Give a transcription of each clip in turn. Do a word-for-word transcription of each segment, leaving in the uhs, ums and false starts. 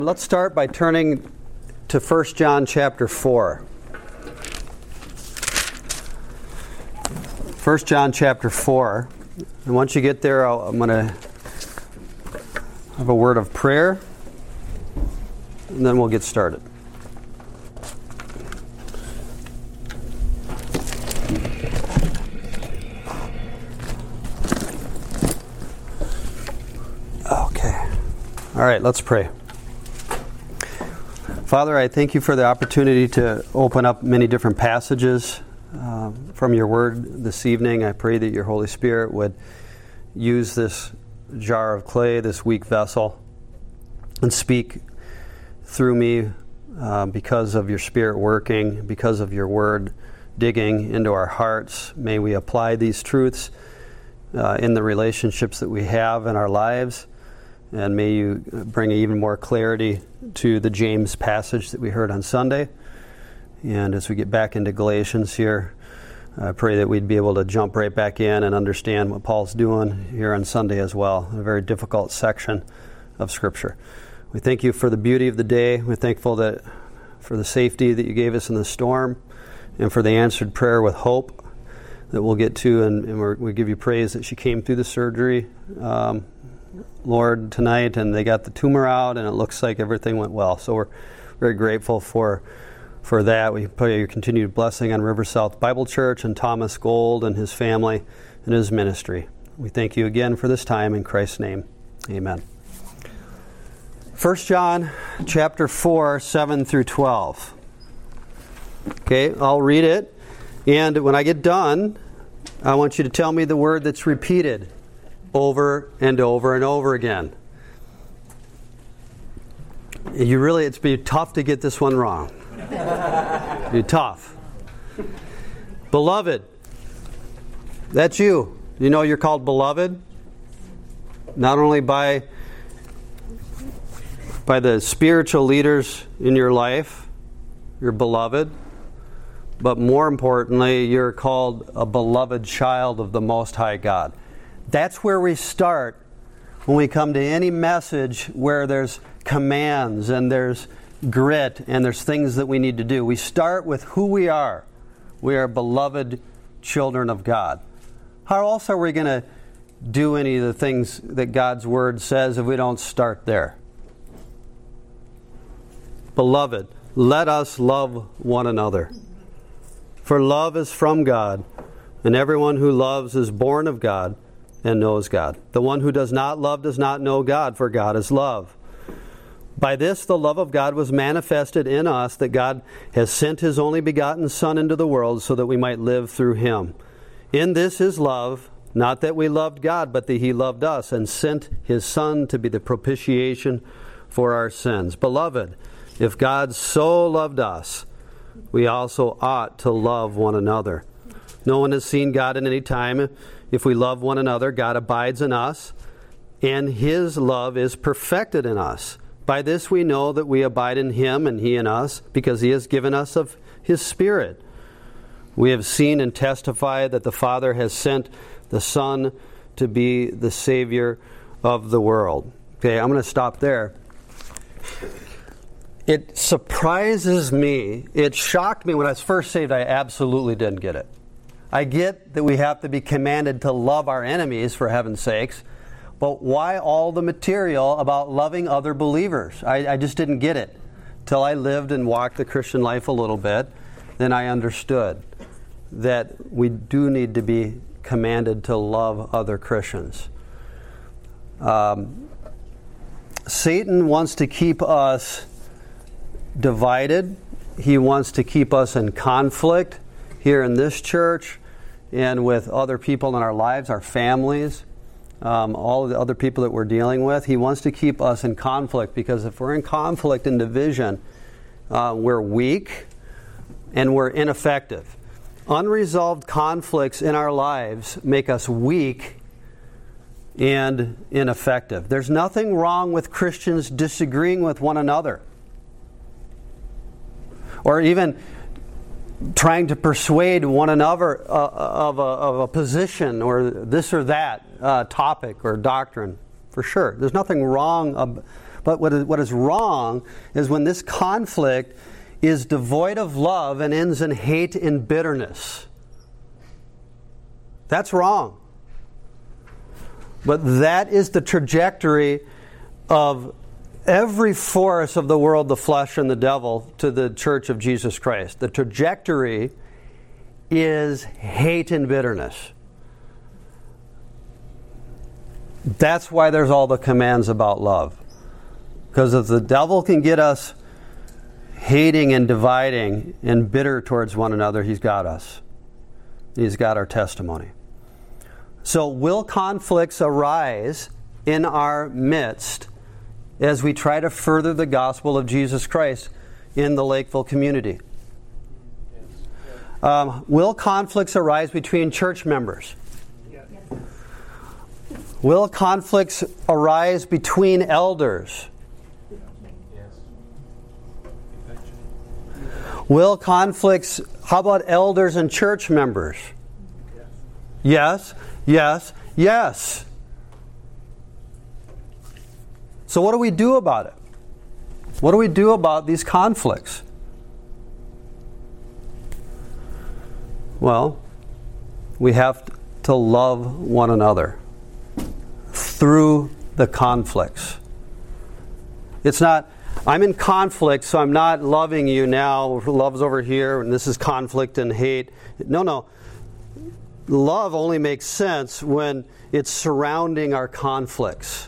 Let's start by turning to First John chapter four. First John chapter four. And once you get there, I'll, I'm going to have a word of prayer, and then we'll get started. Okay. All right, let's pray. Father, I thank you for the opportunity to open up many different passages uh, from your word this evening. I pray that your Holy Spirit would use this jar of clay, this weak vessel, and speak through me uh, because of your Spirit working, because of your word digging into our hearts. May we apply these truths uh, in the relationships that we have in our lives. And may you bring even more clarity to the James passage that we heard on Sunday. And as we get back into Galatians here, I pray that we'd be able to jump right back in and understand what Paul's doing here on Sunday as well. A very difficult section of Scripture. We thank you for the beauty of the day. We're thankful that for the safety that you gave us in the storm, and for the answered prayer with hope that we'll get to. And, and we're, we give you praise that she came through the surgery, Um, Lord, tonight, and they got the tumor out, and it looks like everything went well. So we're very grateful for for that. We pray your continued blessing on River South Bible Church and Thomas Gold and his family and his ministry. We thank you again for this time in Christ's name. Amen. First John chapter four, seven through twelve. Okay, I'll read it, and when I get done, I want you to tell me the word that's repeated over and over and over again. You really, it's be tough to get this one wrong. Be tough. Beloved. That's you. You know you're called beloved? Not only by by the spiritual leaders in your life, you're beloved, but more importantly, you're called a beloved child of the Most High God. That's where we start when we come to any message where there's commands and there's grit and there's things that we need to do. We start with who we are. We are beloved children of God. How else are we going to do any of the things that God's Word says if we don't start there? Beloved, let us love one another. For love is from God, and everyone who loves is born of God and knows God. The one who does not love does not know God, for God is love. By this the love of God was manifested in us, that God has sent His only begotten Son into the world so that we might live through Him. In this is love, not that we loved God, but that He loved us and sent His Son to be the propitiation for our sins. Beloved, if God so loved us, we also ought to love one another. No one has seen God at any time. If we love one another, God abides in us, and His love is perfected in us. By this we know that we abide in Him and He in us, because He has given us of His Spirit. We have seen and testified that the Father has sent the Son to be the Savior of the world. Okay, I'm going to stop there. It surprises me, it shocked me when I was first saved. I absolutely didn't get it. I get that we have to be commanded to love our enemies, for heaven's sakes, but why all the material about loving other believers? I, I just didn't get it. Till I lived and walked the Christian life a little bit, then I understood that we do need to be commanded to love other Christians. Um, Satan wants to keep us divided. He wants to keep us in conflict here in this church and with other people in our lives, our families, um, all of the other people that we're dealing with. He wants to keep us in conflict, because if we're in conflict and division, uh, we're weak and we're ineffective. Unresolved conflicts in our lives make us weak and ineffective. There's nothing wrong with Christians disagreeing with one another, or even trying to persuade one another uh, of, a, of a position or this or that uh, topic or doctrine. For sure, there's nothing wrong. Ab- But what is, what is wrong is when this conflict is devoid of love and ends in hate and bitterness. That's wrong. But that is the trajectory of every force of the world, the flesh, and the devil to the church of Jesus Christ. The trajectory is hate and bitterness. That's why there's all the commands about love. Because if the devil can get us hating and dividing and bitter towards one another, he's got us. He's got our testimony. So will conflicts arise in our midst as we try to further the gospel of Jesus Christ in the Lakeville community? Um, will conflicts arise between church members? Yes. Will conflicts arise between elders? Yes. Will conflicts, how about elders and church members? Yes, yes, yes. So what do we do about it? What do we do about these conflicts? Well, we have to love one another through the conflicts. It's not, I'm in conflict, so I'm not loving you now. Love's over here, and this is conflict and hate. No, no. Love only makes sense when it's surrounding our conflicts.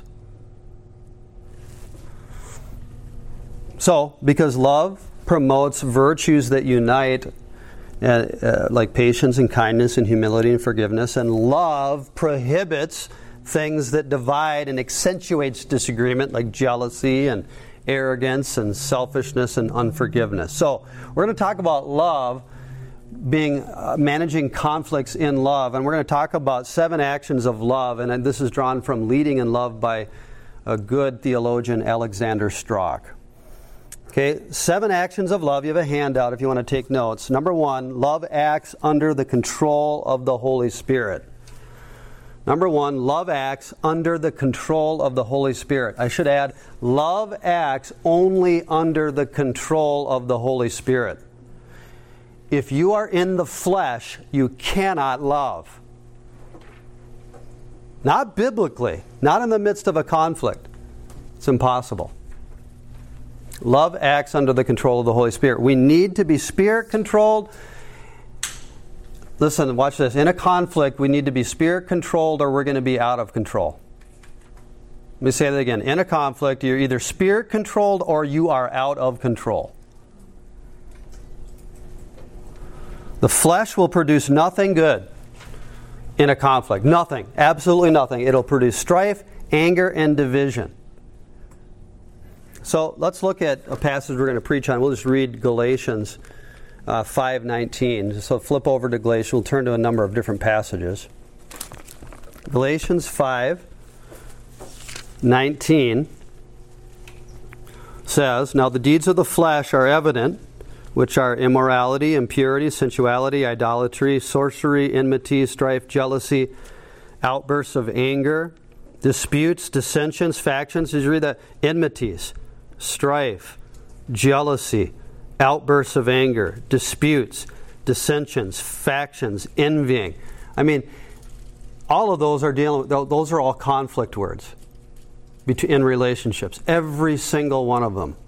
So, because love promotes virtues that unite, uh, uh, like patience and kindness and humility and forgiveness, and love prohibits things that divide and accentuates disagreement, like jealousy and arrogance and selfishness and unforgiveness. So, we're going to talk about love being uh, managing conflicts in love, and we're going to talk about seven actions of love, and this is drawn from Leading in Love by a good theologian, Alexander Strauch. Okay, seven actions of love. You have a handout if you want to take notes. Number one, love acts under the control of the Holy Spirit. Number one, love acts under the control of the Holy Spirit. I should add, love acts only under the control of the Holy Spirit. If you are in the flesh, you cannot love. Not biblically, not in the midst of a conflict. It's impossible. Love acts under the control of the Holy Spirit. We need to be Spirit-controlled. Listen, watch this. In a conflict, we need to be Spirit-controlled or we're going to be out of control. Let me say that again. In a conflict, you're either Spirit-controlled or you are out of control. The flesh will produce nothing good in a conflict. Nothing. Absolutely nothing. It'll produce strife, anger, and division. So let's look at a passage we're going to preach on. We'll just read Galatians uh, five nineteen. So flip over to Galatians. We'll turn to a number of different passages. Galatians five nineteen says, "Now the deeds of the flesh are evident, which are immorality, impurity, sensuality, idolatry, sorcery, enmity, strife, jealousy, outbursts of anger, disputes, dissensions, factions." Did you read that? Enmities, strife, jealousy, outbursts of anger, disputes, dissensions, factions, envying. I mean, all of those are dealing. Those are all conflict words in relationships. Every single one of them.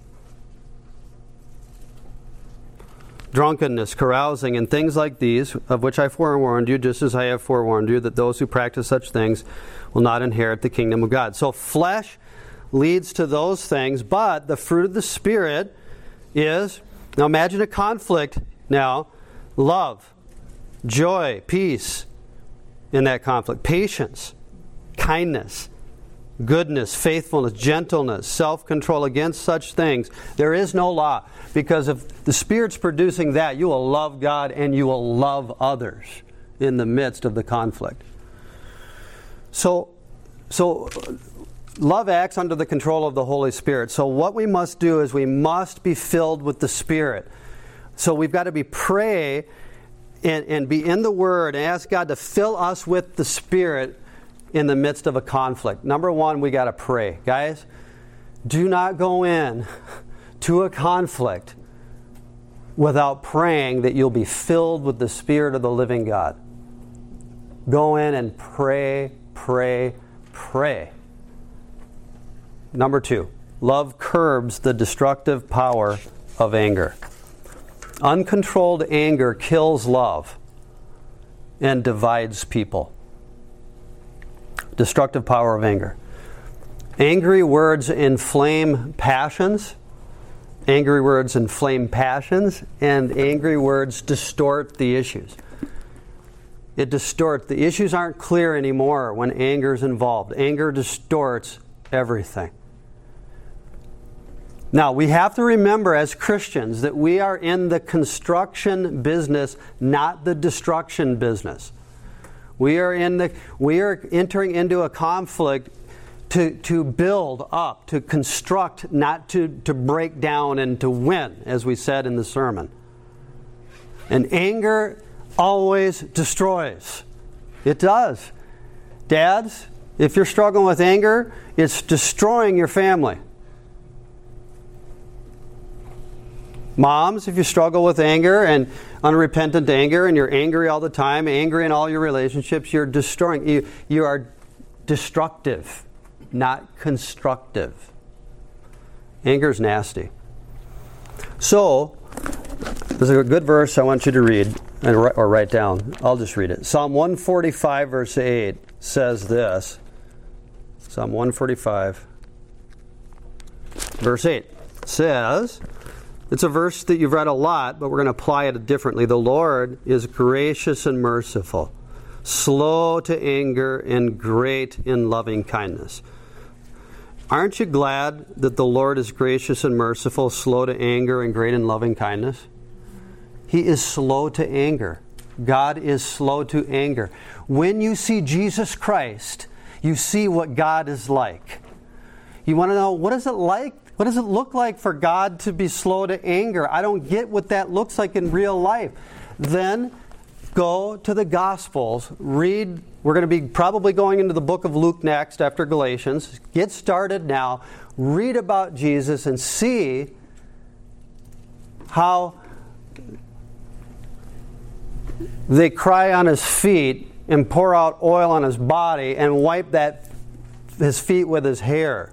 Drunkenness, carousing, and things like these, of which I forewarned you, just as I have forewarned you, that those who practice such things will not inherit the kingdom of God. So flesh leads to those things, but the fruit of the Spirit is, now imagine a conflict now, love, joy, peace in that conflict, patience, kindness, goodness, faithfulness, gentleness, self-control. Against such things there is no law, because if the Spirit's producing that, you will love God and you will love others in the midst of the conflict. So, so love acts under the control of the Holy Spirit. So what we must do is we must be filled with the Spirit. So we've got to be pray and, and be in the Word and ask God to fill us with the Spirit in the midst of a conflict. Number one, we got to pray. Guys, Do not go in to a conflict without praying that you'll be filled with the Spirit of the living God. Go in and pray, pray, pray. Number two, love curbs the destructive power of anger. Uncontrolled anger kills love and divides people. Destructive power of anger. Angry words inflame passions. Angry words inflame passions, and angry words distort the issues. It distorts. The issues aren't clear anymore when anger is involved. Anger distorts everything. Now, we have to remember as Christians that we are in the construction business, not the destruction business. We are in the we are entering into a conflict to, to build up, to construct, not to, to break down and to win, as we said in the sermon. And anger always destroys. It does. Dads, if you're struggling with anger, it's destroying your family. Moms, if you struggle with anger and unrepentant anger and you're angry all the time, angry in all your relationships, you're destroying. You, you are destructive, not constructive. Anger is nasty. So, there's a good verse I want you to read and or write down. I'll just read it. Psalm one forty-five verse eight says this. Psalm one forty-five verse eight says, it's a verse that you've read a lot, but we're going to apply it differently. The Lord is gracious and merciful, slow to anger, and great in loving kindness. Aren't you glad that the Lord is gracious and merciful, slow to anger, and great in loving kindness? He is slow to anger. God is slow to anger. When you see Jesus Christ, you see what God is like. You want to know, what is it like? What does it look like for God to be slow to anger? I don't get what that looks like in real life. Then go to the Gospels. Read. We're going to be probably going into the book of Luke next after Galatians. Get started now. Read about Jesus and see how they cry on his feet and pour out oil on his body and wipe that his feet with his hair.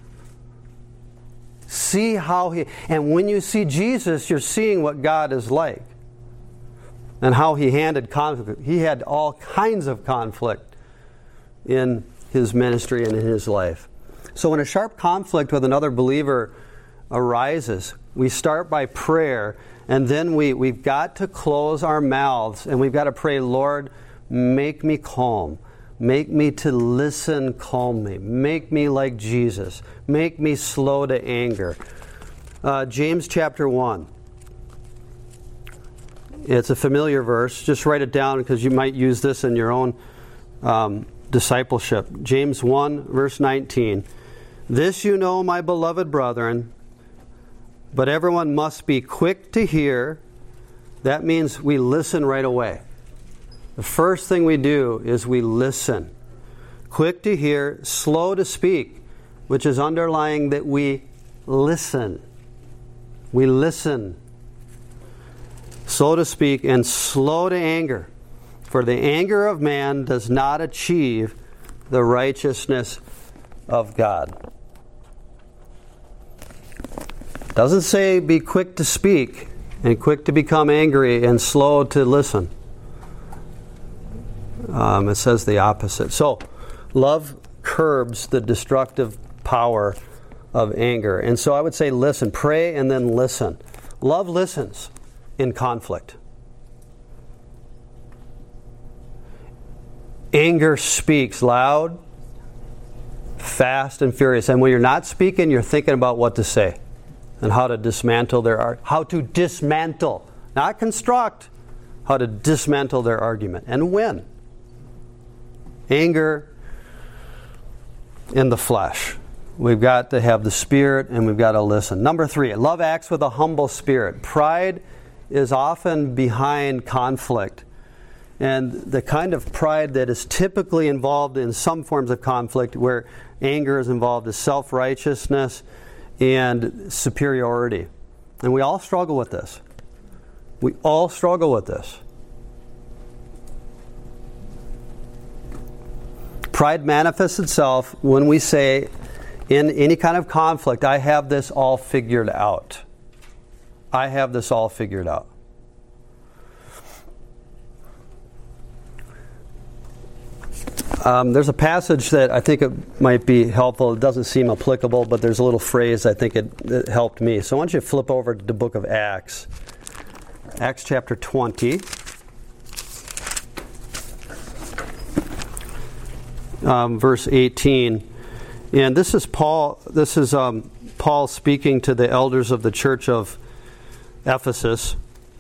See how he, and when you see Jesus, you're seeing what God is like. And how he handled conflict. He had all kinds of conflict in his ministry and in his life. So when a sharp conflict with another believer arises, we start by prayer, and then we, we've got to close our mouths, and we've got to pray, Lord, make me calm. Make me to listen calmly. Make me like Jesus. Make me slow to anger. Uh, James chapter one. It's a familiar verse. Just write it down because you might use this in your own um, discipleship. James one, verse nineteen. This you know, my beloved brethren, but everyone must be quick to hear. That means we listen right away. The first thing we do is we listen. Quick to hear, slow to speak, which is underlying that we listen. We listen. Slow to speak and slow to anger. For the anger of man does not achieve the righteousness of God. Doesn't say be quick to speak and quick to become angry and slow to listen. Um, it says the opposite. So, love curbs the destructive power of anger. And so I would say listen. Pray and then listen. Love listens in conflict. Anger speaks loud, fast, and furious. And when you're not speaking, you're thinking about what to say and how to dismantle their art. How to dismantle, not construct, how to dismantle their argument and win. Anger in the flesh. We've got to have the Spirit and we've got to listen. Number three, love acts with a humble spirit. Pride is often behind conflict. And the kind of pride that is typically involved in some forms of conflict, where anger is involved, is self-righteousness and superiority. And we all struggle with this. We all struggle with this. Pride manifests itself when we say, in any kind of conflict, I have this all figured out. I have this all figured out. Um, there's a passage that I think it might be helpful. It doesn't seem applicable, but there's a little phrase I think it, it helped me. So I want you to flip over to the book of Acts. Acts chapter twenty. Um, verse eighteen. And this is Paul, this is um, Paul speaking to the elders of the church of Ephesus.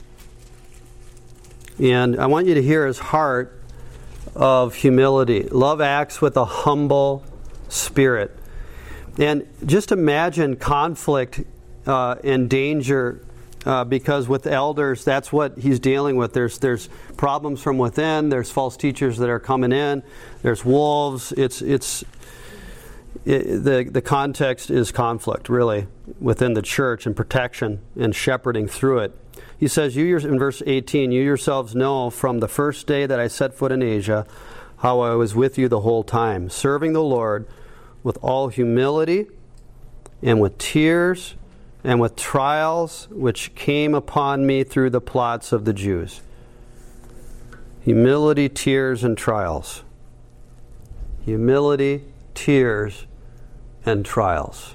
And I want you to hear his heart of humility. Love acts with a humble spirit. And just imagine conflict uh, and danger, uh, because with elders, that's what he's dealing with. There's there's problems from within. There's false teachers that are coming in. There's wolves. It's it's it, the the context is conflict, really, within the church, and protection and shepherding through it. He says, "You in verse eighteen, you yourselves know from the first day that I set foot in Asia, how I was with you the whole time, serving the Lord with all humility and with tears and with trials which came upon me through the plots of the Jews." Humility, tears, and trials. Humility, tears, and trials.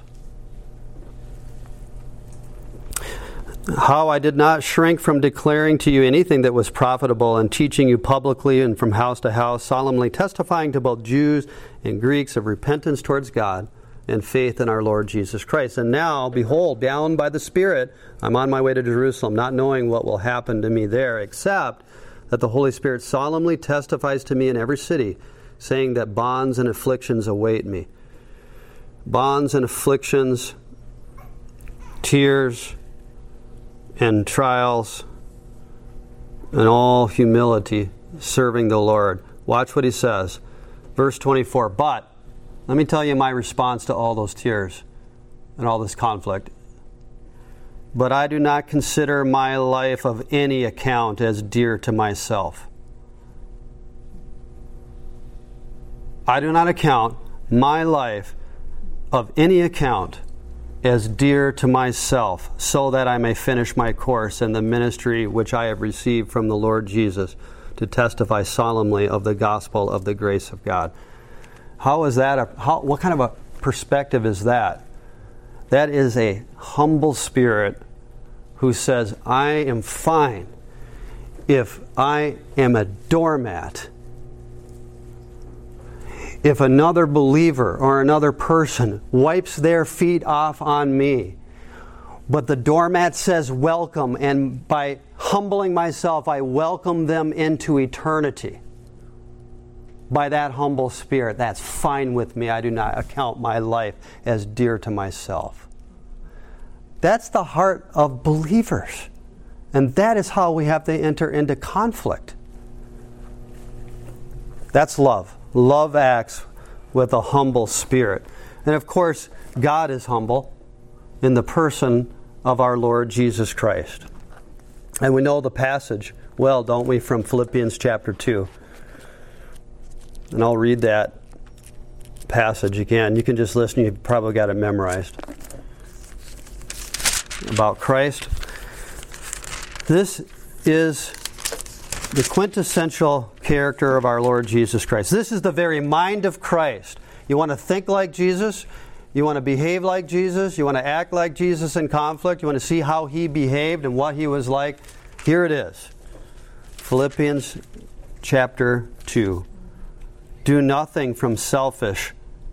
How I did not shrink from declaring to you anything that was profitable, and teaching you publicly and from house to house, solemnly testifying to both Jews and Greeks of repentance towards God and faith in our Lord Jesus Christ. And now, behold, bound by the Spirit, I'm on my way to Jerusalem, not knowing what will happen to me there, except that the Holy Spirit solemnly testifies to me in every city, saying that bonds and afflictions await me. Bonds and afflictions, tears, and trials, and all humility, serving the Lord. Watch what he says. Verse twenty-four, but, let me tell you my response to all those tears and all this conflict. But I do not consider my life of any account as dear to myself. I do not account my life of any account as dear to myself, so that I may finish my course in the ministry which I have received from the Lord Jesus, to testify solemnly of the gospel of the grace of God. How is that? A, how, what kind of a perspective is that? That is a humble spirit who says, I am fine if I am a doormat. If another believer or another person wipes their feet off on me, but the doormat says welcome, and by humbling myself, I welcome them into eternity. By that humble spirit, that's fine with me. I do not account my life as dear to myself. That's the heart of believers. And that is how we have to enter into conflict. That's love. Love acts with a humble spirit. And of course, God is humble in the person of our Lord Jesus Christ. And we know the passage well, don't we, from Philippians chapter two. And I'll read that passage again. You can just listen. You've probably got it memorized. About Christ. This is the quintessential character of our Lord Jesus Christ. This is the very mind of Christ. You want to think like Jesus? You want to behave like Jesus? You want to act like Jesus in conflict? You want to see how he behaved and what he was like? Here it is. Philippians chapter two. Do nothing from selfish,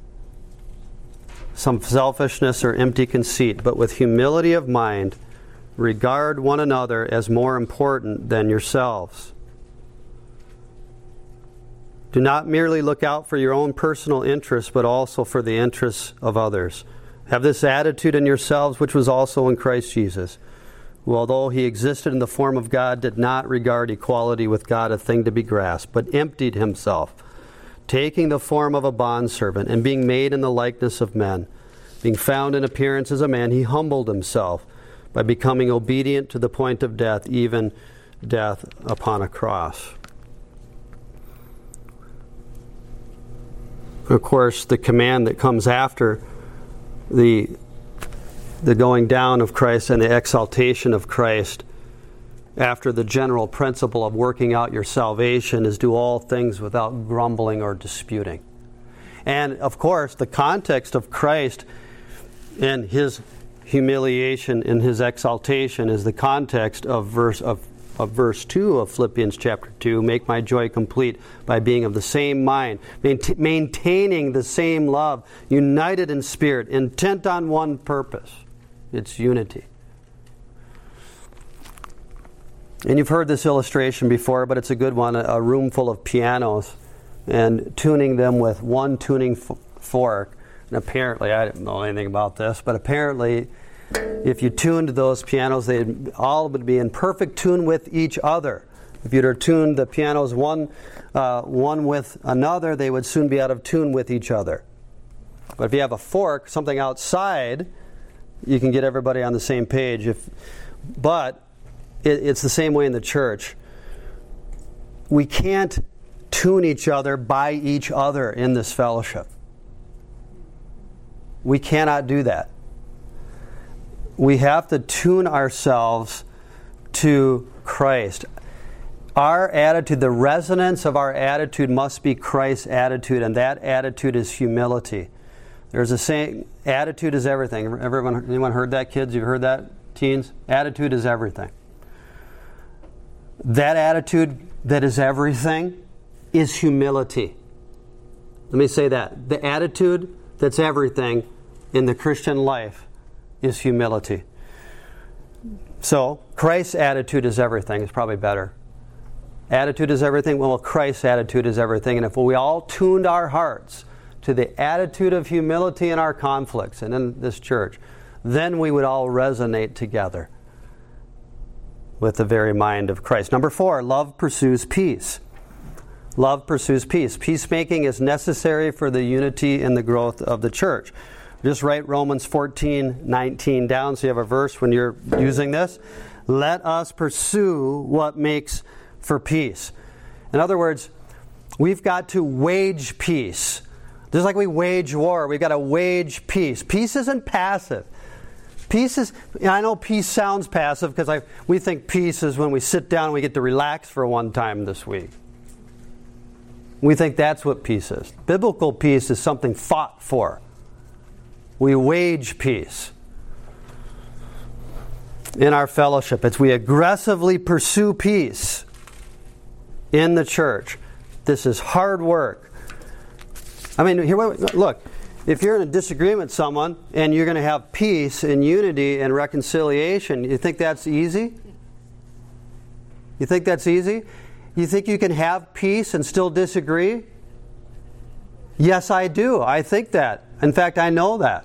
some selfishness or empty conceit, but with humility of mind, regard one another as more important than yourselves. Do not merely look out for your own personal interests, but also for the interests of others. Have this attitude in yourselves, which was also in Christ Jesus, who, although he existed in the form of God, did not regard equality with God a thing to be grasped, but emptied himself, taking the form of a bondservant, and being made in the likeness of men. Being found in appearance as a man, he humbled himself by becoming obedient to the point of death, even death upon a cross. Of course, the command that comes after the the going down of Christ and the exaltation of Christ, after the general principle of working out your salvation, is do all things without grumbling or disputing. And of course, the context of Christ and his humiliation and his exaltation is the context of verse of, of verse two of Philippians chapter two. Make my joy complete by being of the same mind, maint- maintaining the same love, united in spirit, intent on one purpose. It's unity. And you've heard this illustration before, but it's a good one. A room full of pianos and tuning them with one tuning f- fork. And apparently, I didn't know anything about this, but apparently if you tuned those pianos, they'd all would be in perfect tune with each other. If you'd have tuned the pianos one, uh, one with another, they would soon be out of tune with each other. But if you have a fork, something outside, you can get everybody on the same page. If, but it, it's the same way in the church. We can't tune each other by each other in this fellowship. We cannot do that. We have to tune ourselves to Christ. Our attitude, the resonance of our attitude must be Christ's attitude, and that attitude is humility. There's a saying, attitude is everything. Everyone, anyone heard that, kids? You've heard that, teens? Attitude is everything. That attitude that is everything is humility. Let me say that. The attitude that's everything in the Christian life is humility. So, Christ's attitude is everything. It's probably better. Attitude is everything. Well, Christ's attitude is everything. And if we all tuned our hearts to the attitude of humility in our conflicts and in this church, then we would all resonate together with the very mind of Christ. Number four, love pursues peace. Love pursues peace. Peacemaking is necessary for the unity and the growth of the church. Just write Romans fourteen nineteen down so you have a verse when you're using this. Let us pursue what makes for peace. In other words, we've got to wage peace. Just like we wage war, we've got to wage peace. Peace isn't passive. Peace is, I know peace sounds passive because I we think peace is when we sit down and we get to relax for one time this week. We think that's what peace is. Biblical peace is something fought for. We wage peace in our fellowship. It's we aggressively pursue peace in the church. This is hard work. I mean, here, look, if you're in a disagreement with someone and you're going to have peace and unity and reconciliation, you think that's easy? You think that's easy? You think you can have peace and still disagree? Yes, I do. I think that. In fact, I know that.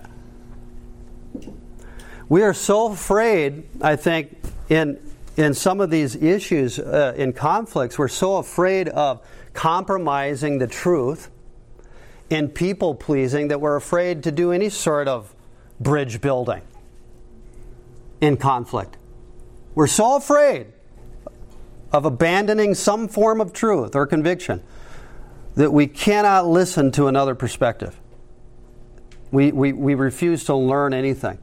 We are so afraid, I think, in in some of these issues, uh, in conflicts, we're so afraid of compromising the truth and people-pleasing that we're afraid to do any sort of bridge building in conflict. We're so afraid of abandoning some form of truth or conviction that we cannot listen to another perspective. We, we, we refuse to learn anything.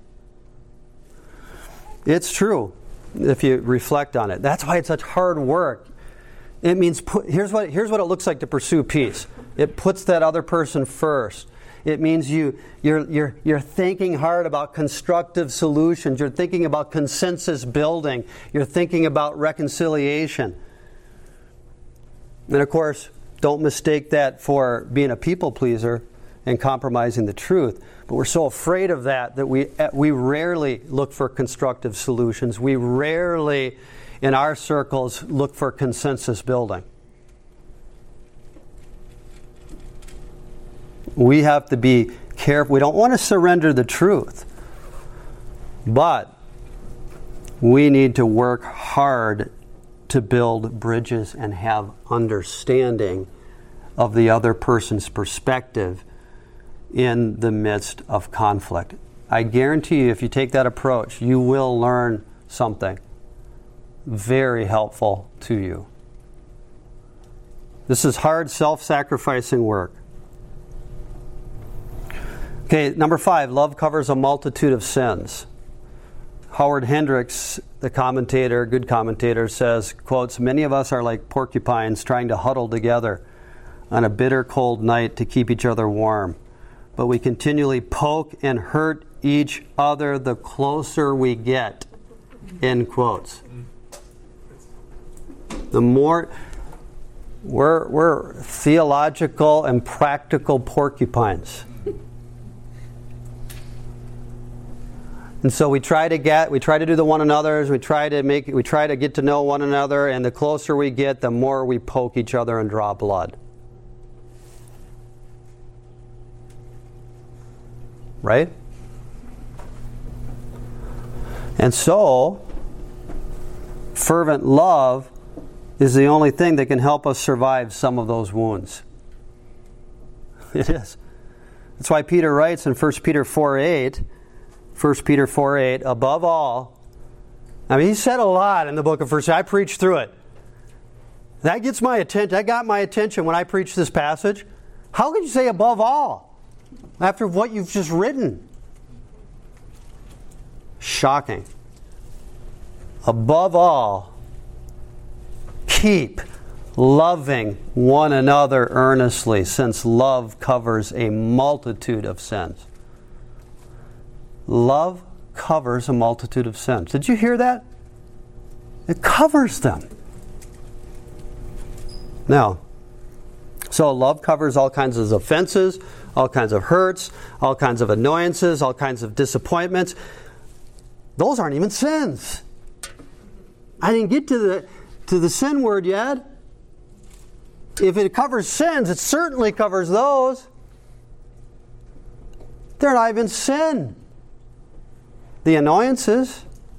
It's true if you reflect on it. That's why it's such hard work. It means, put, here's what here's what it looks like to pursue peace. It puts that other person first. It means you, you're, you're, you're thinking hard about constructive solutions. You're thinking about consensus building. You're thinking about reconciliation. And of course, don't mistake that for being a people pleaser and compromising the truth. But we're so afraid of that that we we rarely look for constructive solutions. We rarely, in our circles, look for consensus building. We have to be careful. We don't want to surrender the truth. But We need to work hard to build bridges and have understanding of the other person's perspective in the midst of conflict. I guarantee you, if you take that approach, you will learn something very helpful to you. This is hard, self-sacrificing work. Okay, number five, love covers a multitude of sins. Howard Hendricks, the commentator, good commentator, says, quotes, "Many of us are like porcupines trying to huddle together on a bitter cold night to keep each other warm. But we continually poke and hurt each other the closer we get." End quotes. The more we're, we're theological and practical porcupines. And so we try to get, we try to do the one another's, we try to make, we try to get to know one another, and the closer we get, the more we poke each other and draw blood. Right? And so, fervent love is the only thing that can help us survive some of those wounds. It is. That's why Peter writes in First Peter four eight, First Peter four eight, above all, I mean, he said a lot in the book of First Peter. I preached through it. That gets my attention. That got my attention when I preached this passage. How could you say above all after what you've just written? Shocking. Above all, keep loving one another earnestly, since love covers a multitude of sins. Love covers a multitude of sins. Did you hear that? It covers them. Now, so love covers all kinds of offenses, all kinds of hurts, all kinds of annoyances, all kinds of disappointments. Those aren't even sins. I didn't get to the to the sin word yet. If it covers sins, it certainly covers those. They're not even sin. The annoyances,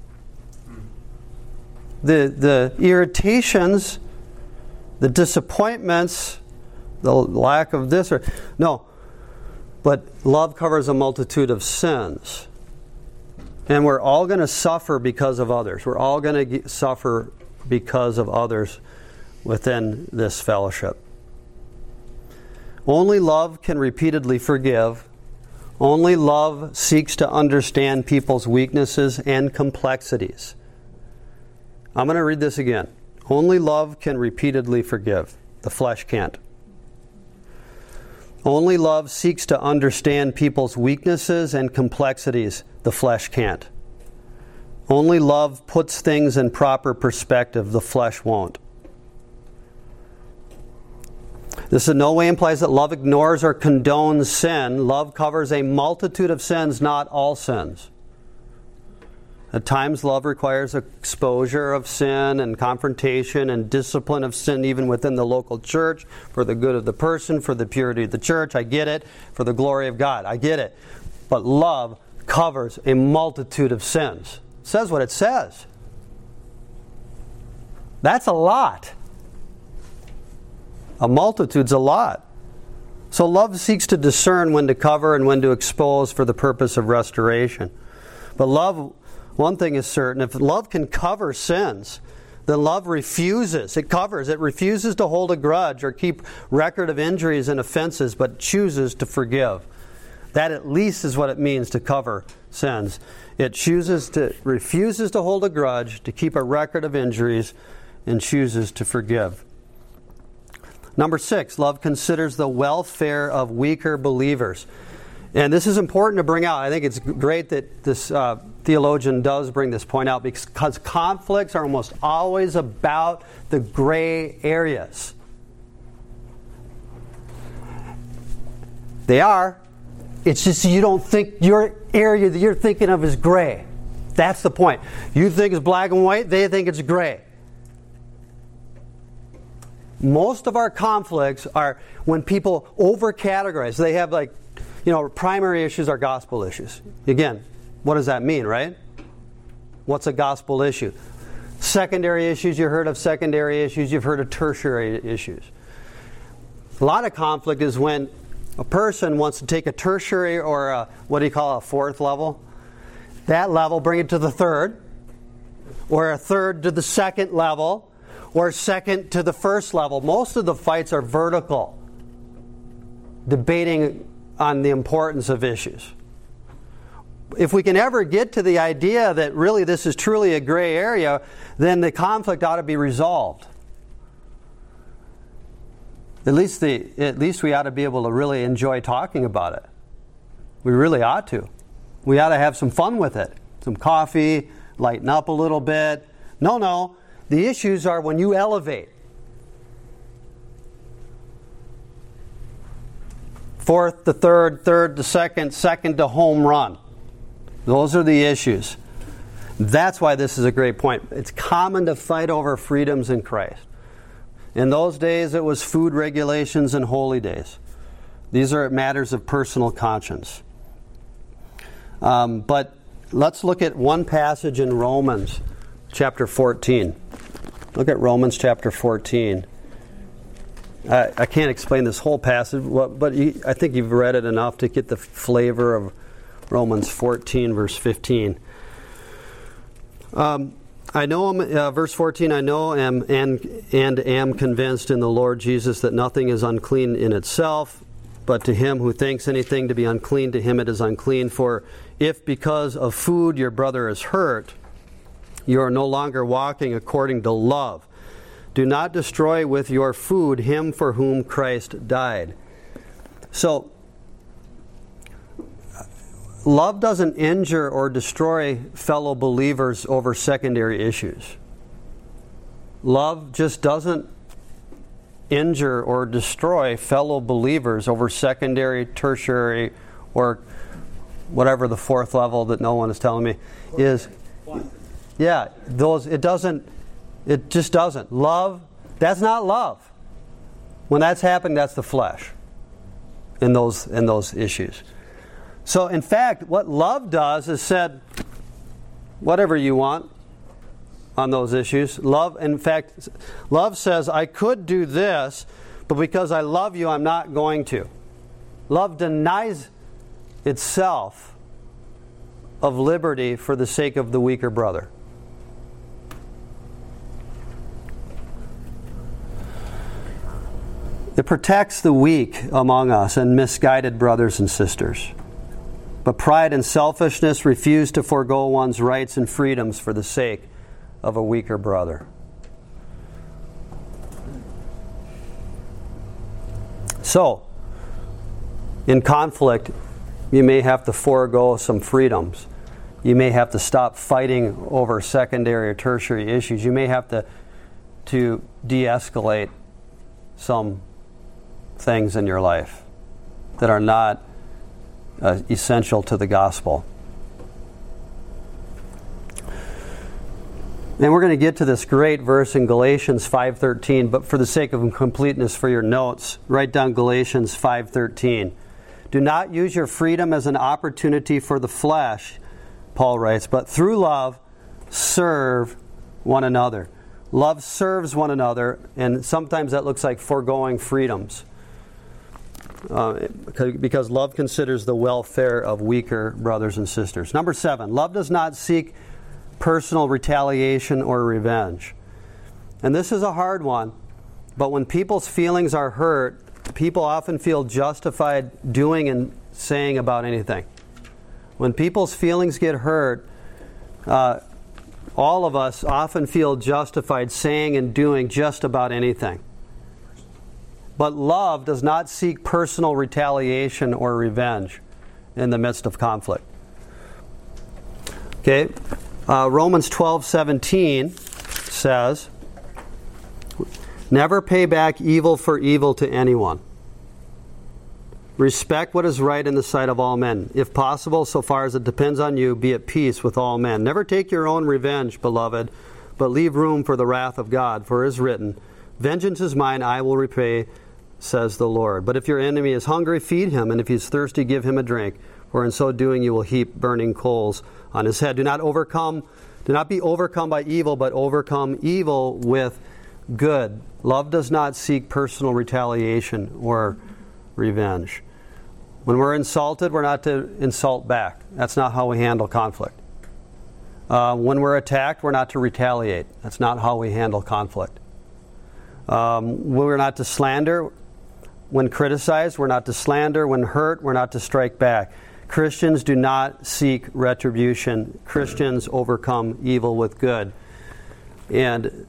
the the irritations, the disappointments, the lack of this or no. But love covers a multitude of sins. And we're all going to suffer because of others. We're all going to suffer because of others within this fellowship. Only love can repeatedly forgive. Only love seeks to understand people's weaknesses and complexities. I'm going to read this again. Only love can repeatedly forgive. The flesh can't. Only love seeks to understand people's weaknesses and complexities. The flesh can't. Only love puts things in proper perspective. The flesh won't. This in no way implies that love ignores or condones sin. Love covers a multitude of sins, not all sins. At times, love requires exposure of sin and confrontation and discipline of sin even within the local church for the good of the person, for the purity of the church. I get it. For the glory of God. I get it. But love covers a multitude of sins. It says what it says. That's a lot. A multitude's a lot. So love seeks to discern when to cover and when to expose for the purpose of restoration. But love, one thing is certain, if love can cover sins, then love refuses. It covers. It refuses to hold a grudge or keep record of injuries and offenses, but chooses to forgive. That at least is what it means to cover sins. It chooses to, refuses to hold a grudge, to keep a record of injuries, and chooses to forgive. Number six, love considers the welfare of weaker believers. And this is important to bring out. I think it's great that this uh, theologian does bring this point out, because conflicts are almost always about the gray areas. They are. It's just you don't think your area that you're thinking of is gray. That's the point. You think it's black and white, they think it's gray. Most of our conflicts are when people over-categorize. They have like, you know, primary issues are gospel issues. Again, what does that mean, right? What's a gospel issue? Secondary issues, you heard of secondary issues, you've heard of tertiary issues. A lot of conflict is when a person wants to take a tertiary or a, what do you call it, a fourth level? That level, bring it to the third, or a third to the second level, or second to the first level. Most of the fights are vertical, debating on the importance of issues. If we can ever get to the idea that really this is truly a gray area, then the conflict ought to be resolved. At least the at least we ought to be able to really enjoy talking about it. We really ought to. We ought to have some fun with it. Some coffee, lighten up a little bit. No, no. The issues are when you elevate. Fourth to third, third to second, second to home run. Those are the issues. That's why this is a great point. It's common to fight over freedoms in Christ. In those days, it was food regulations and holy days. These are matters of personal conscience. Um, but let's look at one passage in Romans chapter fourteen. Look at Romans chapter fourteen. I, I can't explain this whole passage, but you, I think you've read it enough to get the flavor of Romans fourteen, verse fifteen. Um, I know, uh, verse fourteen, I know am, and, and am convinced in the Lord Jesus that nothing is unclean in itself, but to him who thinks anything to be unclean, to him it is unclean. For if because of food your brother is hurt, you are no longer walking according to love. Do not destroy with your food him for whom Christ died. So, love doesn't injure or destroy fellow believers over secondary issues. Love just doesn't injure or destroy fellow believers over secondary, tertiary, or whatever the fourth level that no one is telling me is. Yeah, those it doesn't. It just doesn't. Love, that's not love. When that's happening, that's the flesh in those in those issues. So, in fact, what love does is said, whatever you want on those issues. Love, in fact, love says, I could do this, but because I love you, I'm not going to. Love denies itself of liberty for the sake of the weaker brother. It protects the weak among us and misguided brothers and sisters. But pride and selfishness refuse to forego one's rights and freedoms for the sake of a weaker brother. So, in conflict, you may have to forego some freedoms. You may have to stop fighting over secondary or tertiary issues. You may have to, to de-escalate some things in your life that are not uh, essential to the gospel. And we're going to get to this great verse in Galatians five thirteen, but for the sake of completeness for your notes, write down Galatians five thirteen. Do not use your freedom as an opportunity for the flesh, Paul writes, but through love serve one another. Love serves one another, and sometimes that looks like foregoing freedoms. Uh, because love considers the welfare of weaker brothers and sisters. Number seven, love does not seek personal retaliation or revenge. And this is a hard one, but when people's feelings are hurt, people often feel justified doing and saying about anything. When people's feelings get hurt, uh, all of us often feel justified saying and doing just about anything. But love does not seek personal retaliation or revenge in the midst of conflict. Okay, uh, Romans twelve seventeen says, never pay back evil for evil to anyone. Respect what is right in the sight of all men. If possible, so far as it depends on you, be at peace with all men. Never take your own revenge, beloved, but leave room for the wrath of God. For it is written, vengeance is mine, I will repay, says the Lord. But if your enemy is hungry, feed him, and if he is thirsty, give him a drink. For in so doing you will heap burning coals on his head. Do not overcome Do not be overcome by evil, but overcome evil with good. Love does not seek personal retaliation or revenge. When we're insulted, we're not to insult back. That's not how we handle conflict. Uh, when we're attacked, we're not to retaliate. That's not how we handle conflict. Um, we're not to slander. When criticized, we're not to slander. When hurt, we're not to strike back. Christians do not seek retribution. Christians overcome evil with good. And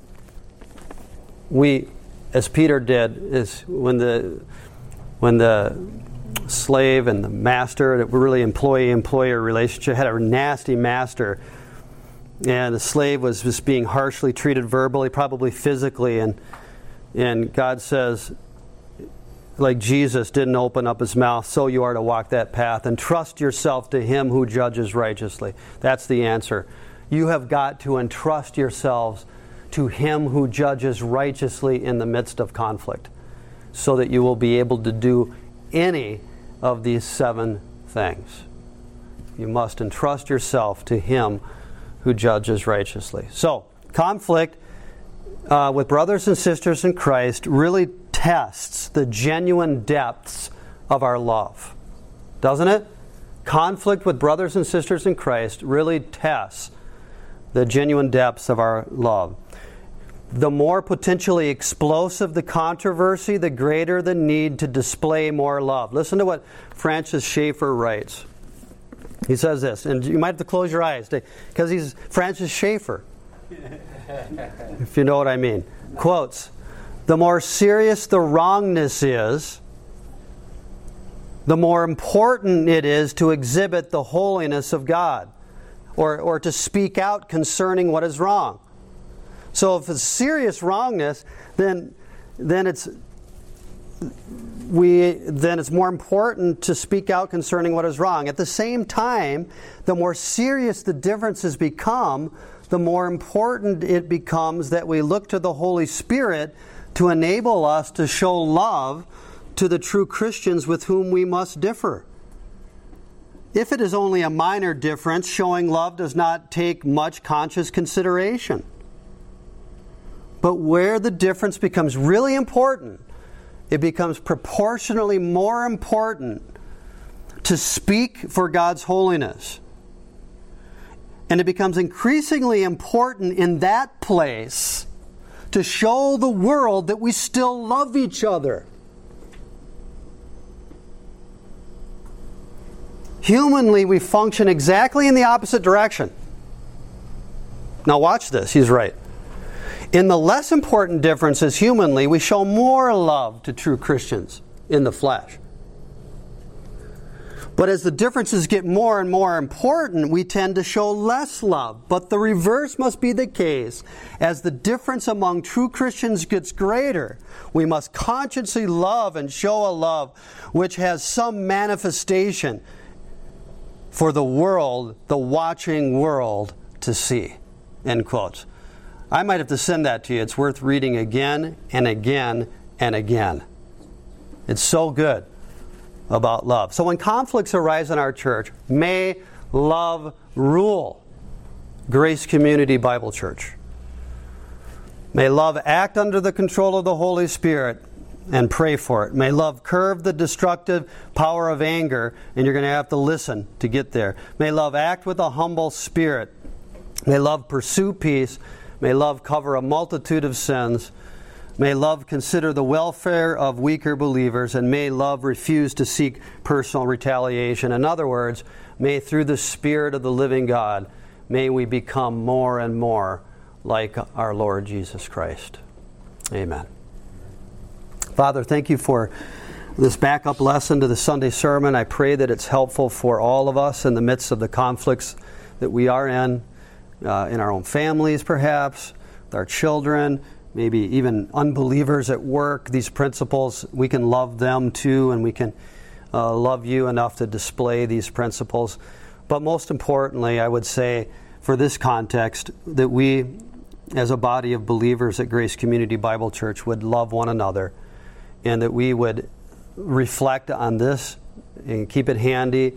we, as Peter did, is when the when the slave and the master, that were really employee-employer relationship, had a nasty master, and the slave was just being harshly treated verbally, probably physically, and and God says, like Jesus didn't open up his mouth, so you are to walk that path and trust yourself to him who judges righteously. That's the answer. You have got to entrust yourselves to him who judges righteously in the midst of conflict, so that you will be able to do any of these seven things. You must entrust yourself to him who judges righteously. So, conflict uh, with brothers and sisters in Christ really tests the genuine depths of our love. Doesn't it? Conflict with brothers and sisters in Christ really tests the genuine depths of our love. The more potentially explosive the controversy, the greater the need to display more love. Listen to what Francis Schaeffer writes. He says this, and you might have to close your eyes because he's Francis Schaeffer, if you know what I mean. Quotes, "The more serious the wrongness is, the more important it is to exhibit the holiness of God, or, or to speak out concerning what is wrong." So if it's serious wrongness, then then it's we then it's more important to speak out concerning what is wrong. At the same time, the more serious the differences become, the more important it becomes that we look to the Holy Spirit to enable us to show love to the true Christians with whom we must differ. If it is only a minor difference, showing love does not take much conscious consideration. But where the difference becomes really important, it becomes proportionally more important to speak for God's holiness. And it becomes increasingly important in that place to show the world that we still love each other. Humanly, we function exactly in the opposite direction. Now watch this, he's right. In the less important differences humanly, we show more love to true Christians in the flesh. But as the differences get more and more important, we tend to show less love. But the reverse must be the case. As the difference among true Christians gets greater, we must consciously love and show a love which has some manifestation for the world, the watching world, to see. End quotes. I might have to send that to you. It's worth reading again and again and again. It's so good about love. So when conflicts arise in our church, may love rule. Grace Community Bible Church. May love act under the control of the Holy Spirit and pray for it. May love curb the destructive power of anger, and you're going to have to listen to get there. May love act with a humble spirit. May love pursue peace. May love cover a multitude of sins. May love consider the welfare of weaker believers, and may love refuse to seek personal retaliation. In other words, may through the Spirit of the living God, may we become more and more like our Lord Jesus Christ. Amen. Father, thank you for this backup lesson to the Sunday sermon. I pray that it's helpful for all of us in the midst of the conflicts that we are in, uh, in our own families perhaps, with our children, maybe even unbelievers at work. These principles, we can love them too, and we can uh, love you enough to display these principles. But most importantly, I would say for this context, that we as a body of believers at Grace Community Bible Church would love one another, and that we would reflect on this and keep it handy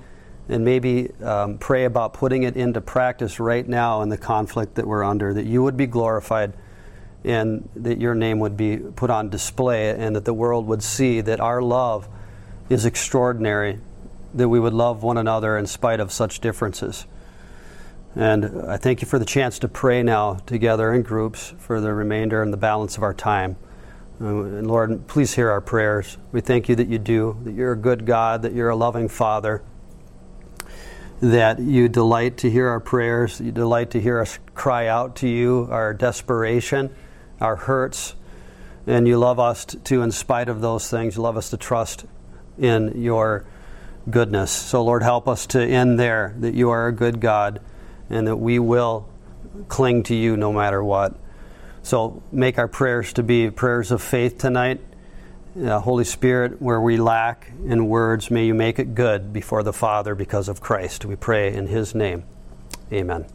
and maybe um, pray about putting it into practice right now in the conflict that we're under, that you would be glorified and that your name would be put on display, and that the world would see that our love is extraordinary, that we would love one another in spite of such differences. And I thank you for the chance to pray now together in groups for the remainder and the balance of our time. Uh, and Lord, please hear our prayers. We thank you that you do, that you're a good God, that you're a loving Father, that you delight to hear our prayers, you delight to hear us cry out to you, our desperation, our hurts, and you love us to, in spite of those things, you love us to trust in your goodness. So Lord, help us to end there, that you are a good God, and that we will cling to you no matter what. So make our prayers to be prayers of faith tonight. Uh, Holy Spirit, where we lack in words, may you make it good before the Father because of Christ. We pray in his name. Amen.